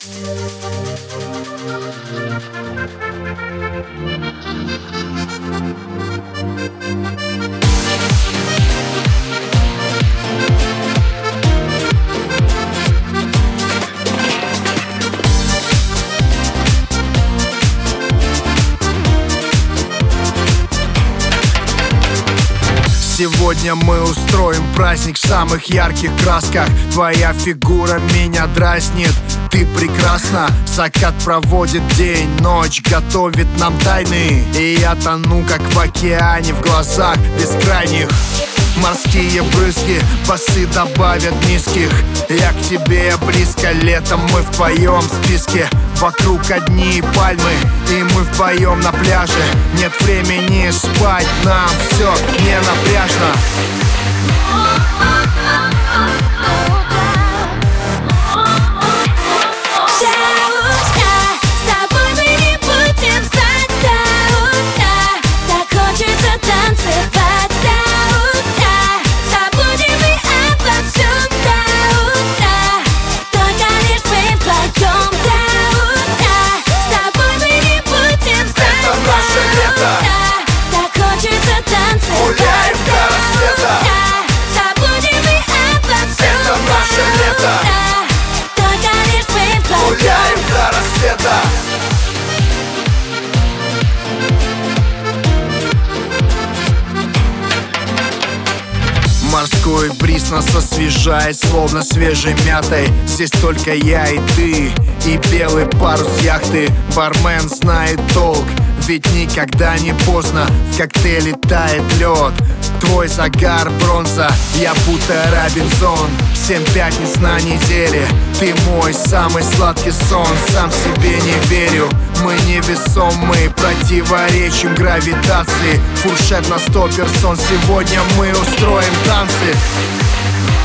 Сегодня мы устроим праздник в самых ярких красках. Твоя фигура меня дразнит, ты прекрасна. Закат проводит день, ночь готовит нам тайны. И я тону, как в океане, в глазах бескрайних. Морские брызги, басы добавят низких. Я к тебе близко, летом мы в твоем списке. Вокруг одни пальмы, и мы вдвоем на пляже. Нет времени спать, нам все не напряжно. Гуляем до рассвета. Забудем и обо всем. Это наше лето. Только лишь мы вдвоем. Гуляем до рассвета. Морской бриз нас освежает, словно свежей мятой. Здесь только я и ты, и белый парус яхты. Бармен знает толк, ведь никогда не поздно. В коктейле тает лед, твой загар бронза, я будто Робинзон. 7 пятниц на неделе, ты мой самый сладкий сон. Сам себе не верю, мы невесомы, противоречим гравитации. Фуршет на 100 персон, сегодня мы устроим танцы.